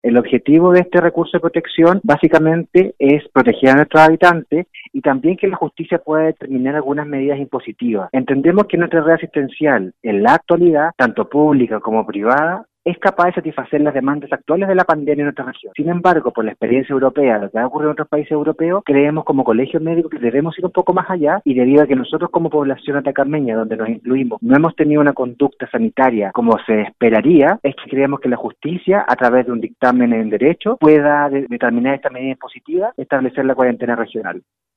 El objetivo de este recurso de protección básicamente es proteger a nuestros habitantes y también que la justicia pueda determinar algunas medidas impositivas. Entendemos que nuestra red asistencial en la actualidad, tanto pública como privada, es capaz de satisfacer las demandas actuales de la pandemia en nuestra región. Sin embargo, por la experiencia europea, lo que ha ocurrido en otros países europeos, creemos como colegio médico que debemos ir un poco más allá y debido a que nosotros como población atacarmeña, donde nos incluimos, no hemos tenido una conducta sanitaria como se esperaría, es que creemos que la justicia, a través de un dictamen en derecho, pueda determinar esta medida impositiva, establecer la cuarentena regional.